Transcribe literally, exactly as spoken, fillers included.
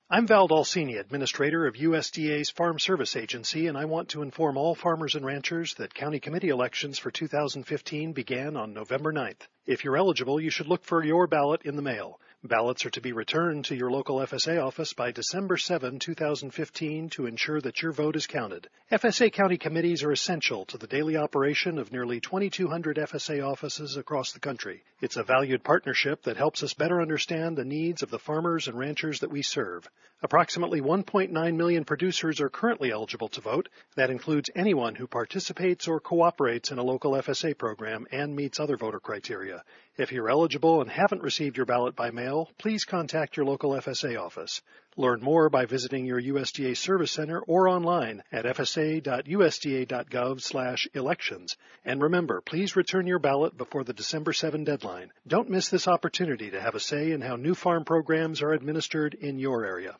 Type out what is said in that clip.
I'm Val Dalcini, Administrator of U S D A's Farm Service Agency, and I want to inform all farmers and ranchers that county committee elections for two thousand fifteen began on November ninth. If you're eligible, you should look for your ballot in the mail. Ballots are to be returned to your local F S A office by December seventh, two thousand fifteen to ensure that your vote is counted. F S A county committees are essential to the daily operation of nearly twenty-two hundred F S A offices across the country. It's a valued partnership that helps us better understand the needs of the farmers and ranchers that we serve. Approximately one point nine million producers are currently eligible to vote. That includes anyone who participates or cooperates in a local F S A program and meets other voter criteria. If you're eligible and haven't received your ballot by mail, please contact your local F S A office. Learn more by visiting your U S D A Service Center or online at f s a dot u s d a dot gov slash elections. And remember, please return your ballot before the December seventh deadline. Don't miss this opportunity to have a say in how new farm programs are administered in your area.